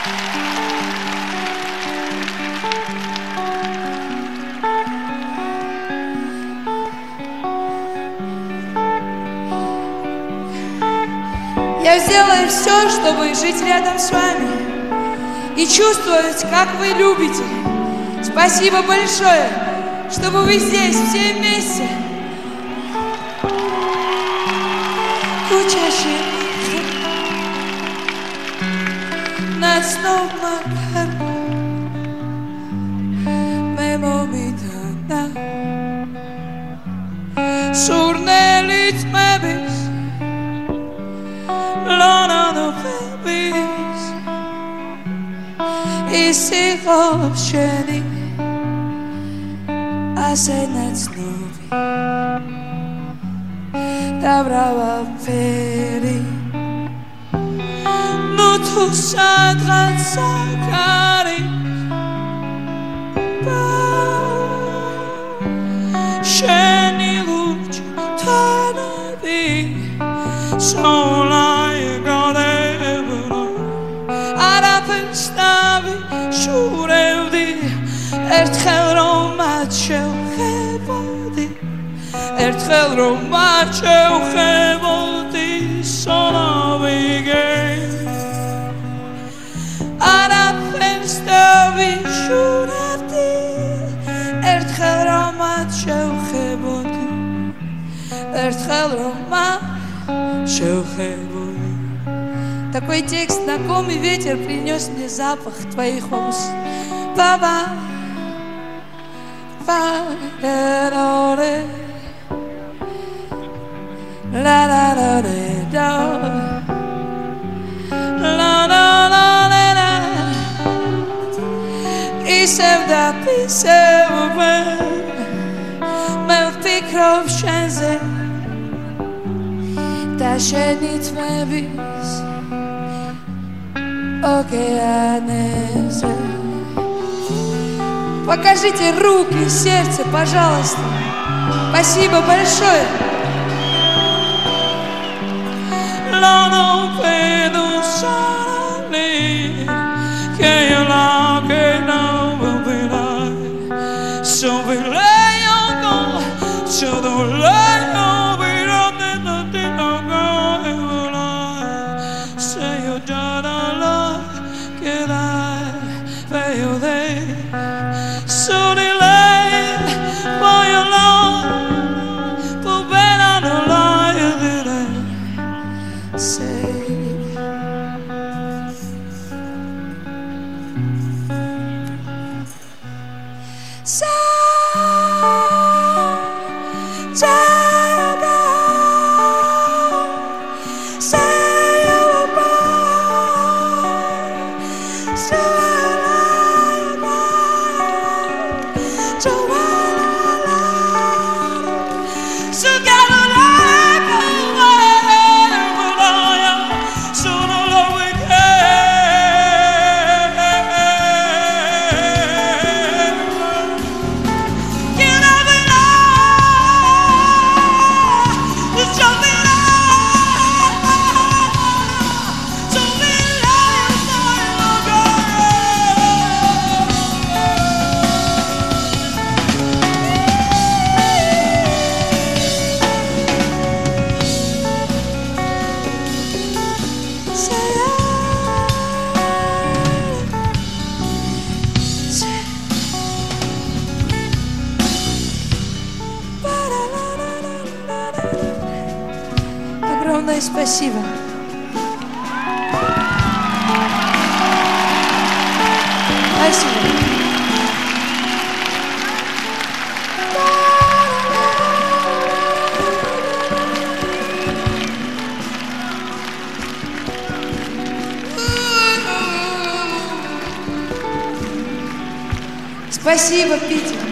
Я сделаю все, чтобы жить рядом с вами и чувствовать, как вы любите. Спасибо большое, чтобы вы здесь все вместе. Над сном obsceni, a se nad snovi da brava peri no tu sadran sakari sceni luce tanavi sola e godevano ara pensavi shurevdi ertkhel rom chevodi ertkhel rom chevodi solavige ara pensavi shurevdi ertkhel rom chevodi ertkhel rom chevodi. Такой текст, знакомый ветер принес мне запах твоих волос. Ба-ба, ба-да-да-да, ла-ла-ла-ла-ла, ла-ла-ла-ла-ла. И всегда писал мой пикров шанзе, тащит меня вниз. Океанеза. Покажите руки, сердце, пожалуйста. Спасибо большое. Огромное спасибо. Спасибо. Спасибо, Питер.